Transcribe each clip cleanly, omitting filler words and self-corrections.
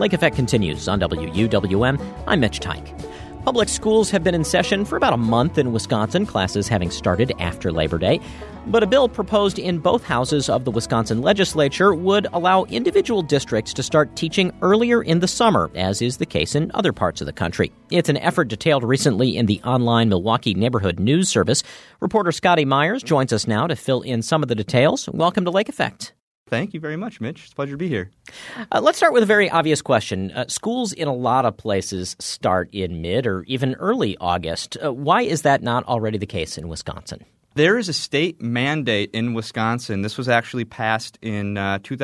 Lake Effect continues on WUWM. I'm Mitch Tyke. Public schools have been in session for about a month in Wisconsin, classes having started after Labor Day. But a bill proposed in both houses of the Wisconsin legislature would allow individual districts to start teaching earlier in the summer, as is the case in other parts of the country. It's an effort detailed recently in the online Milwaukee Neighborhood News Service. Reporter Scotty Myers joins us now to fill in some of the details. Welcome to Lake Effect. Thank you very much, Mitch. It's a pleasure to be here. Let's start with a very obvious question. Schools in a lot of places start in mid or even early August. Why is that not already the case in Wisconsin? There is a state mandate in Wisconsin. This was actually passed in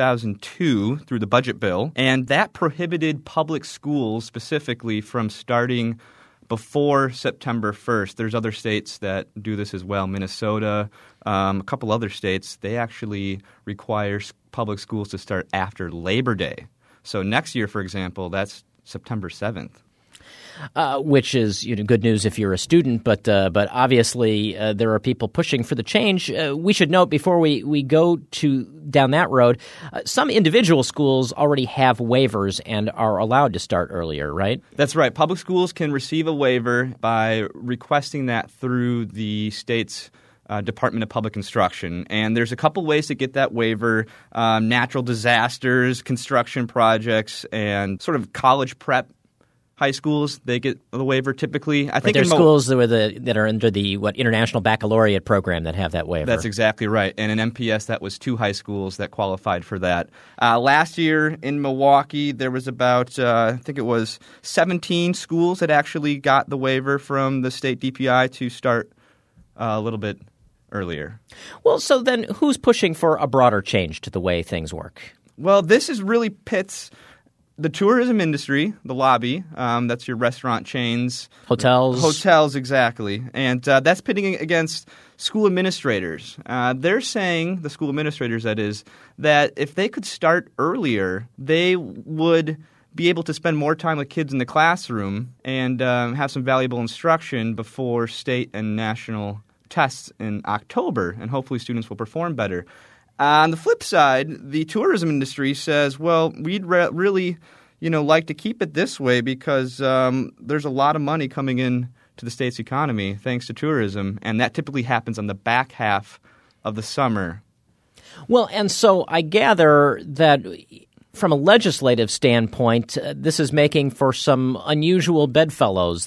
2002 through the budget bill, and that prohibited public schools specifically from starting before September 1st. There's other states that do this as well. Minnesota, a couple other states, they actually require public schools to start after Labor Day. So next year, for example, that's September 7th. Which is good news if you're a student, but obviously there are people pushing for the change. We should note before we go down that road, some individual schools already have waivers and are allowed to start earlier, right? That's right. Public schools can receive a waiver by requesting that through the state's Department of Public Instruction. And there's a couple ways to get that waiver: natural disasters, construction projects, and sort of college prep. High schools, they get the waiver typically. I think there's schools that are under the International Baccalaureate program that have that waiver. That's exactly right. And in MPS, that was 2 high schools that qualified for that. Last year in Milwaukee, there was about, I think it was 17 schools that actually got the waiver from the state DPI to start a little bit earlier. Well, so then who's pushing for a broader change to the way things work? Well, this is really pits the tourism industry, the lobby, that's your restaurant chains. Hotels, exactly. And that's pitting against school administrators. They're saying, the school administrators that is, that if they could start earlier, they would be able to spend more time with kids in the classroom and have some valuable instruction before state and national tests in October, and hopefully students will perform better. On the flip side, the tourism industry says, well, we'd really like to keep it this way because there's a lot of money coming in to the state's economy thanks to tourism, and that typically happens on the back half of the summer. Well, and so I gather that from a legislative standpoint, this is making for some unusual bedfellows.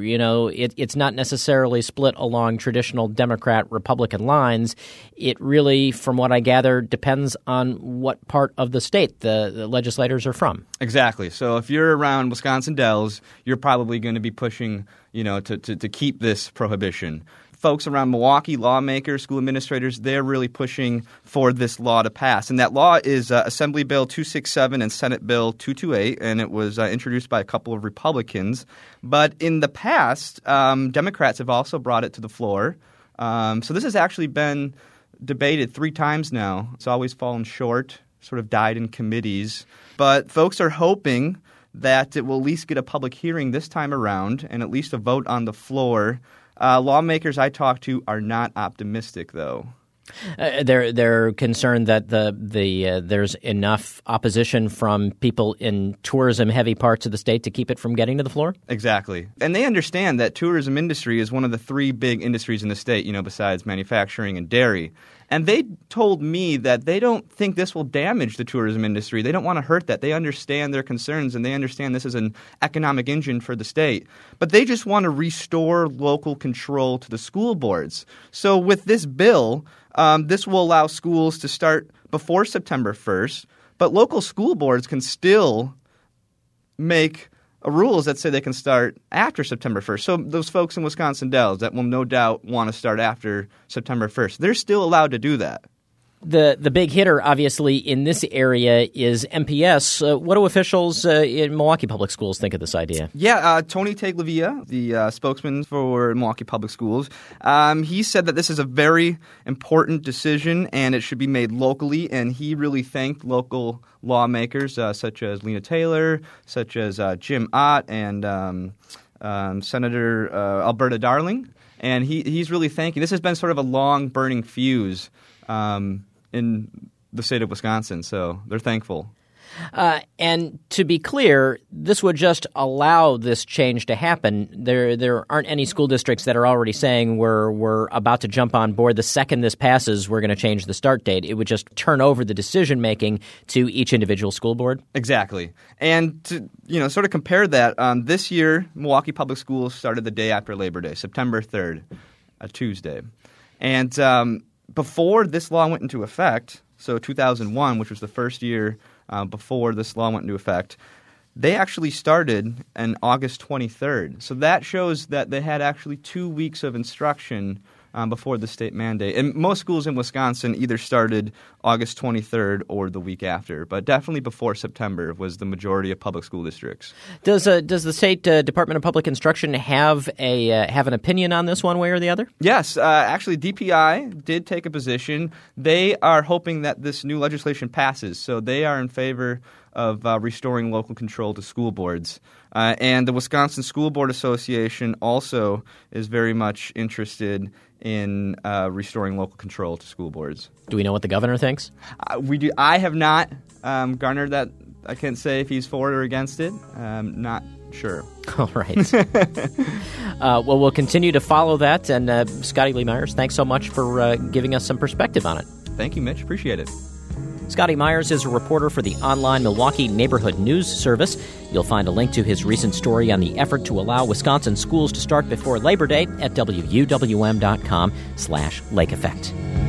It's not necessarily split along traditional Democrat-Republican lines. It really, from what I gather, depends on what part of the state the legislators are from. Exactly. So if you're around Wisconsin Dells, you're probably going to be pushing, to keep this prohibition. Folks around Milwaukee, lawmakers, school administrators, they're really pushing for this law to pass. And that law is Assembly Bill 267 and Senate Bill 228, and it was introduced by a couple of Republicans. But in the past, Democrats have also brought it to the floor. So this has actually been debated 3 times now. It's always fallen short, sort of died in committees. But folks are hoping that it will at least get a public hearing this time around and at least a vote on the floor. Lawmakers I talked to are not optimistic, though. They're concerned that there's enough opposition from people in tourism-heavy parts of the state to keep it from getting to the floor? Exactly. And they understand that tourism industry is one of the 3 big industries in the state, besides manufacturing and dairy. And they told me that they don't think this will damage the tourism industry. They don't want to hurt that. They understand their concerns, and they understand this is an economic engine for the state. But they just want to restore local control to the school boards. So with this bill, this will allow schools to start before September 1st, but local school boards can still make rules that say they can start after September 1st. So those folks in Wisconsin Dells that will no doubt want to start after September 1st, they're still allowed to do that. The big hitter, obviously, in this area is MPS. What do officials in Milwaukee Public Schools think of this idea? Yeah, Tony Tagliavia, the spokesman for Milwaukee Public Schools, he said that this is a very important decision and it should be made locally, and he really thanked local lawmakers such as Lena Taylor, such as Jim Ott, and Senator Alberta Darling. And he's really thanking – this has been sort of a long burning fuse in the state of Wisconsin, so they're thankful. And to be clear, this would just allow this change to happen. There aren't any school districts that are already saying we're about to jump on board. The second this passes, we're going to change the start date. It would just turn over the decision-making to each individual school board. Exactly. And to sort of compare that, this year, Milwaukee Public Schools started the day after Labor Day, September 3rd, a Tuesday. And before this law went into effect, so 2001, which was the first year before this law went into effect, they actually started on August 23rd. So that shows that they had actually 2 weeks of instruction before the state mandate. And most schools in Wisconsin either started August 23rd or the week after, but definitely before September was the majority of public school districts. Does the state Department of Public Instruction have an opinion on this one way or the other? Yes. Actually, DPI did take a position. They are hoping that this new legislation passes, so they are in favor of restoring local control to school boards. And the Wisconsin School Board Association also is very much interested in restoring local control to school boards. Do we know what the governor thinks? We do. I have not garnered that. I can't say if he's for it or against it. Not sure. All right. Well, we'll continue to follow that. And Scotty Lee Myers, thanks so much for giving us some perspective on it. Thank you, Mitch. Appreciate it. Scotty Myers is a reporter for the online Milwaukee Neighborhood News Service. You'll find a link to his recent story on the effort to allow Wisconsin schools to start before Labor Day at WUWM.com/Lake Effect.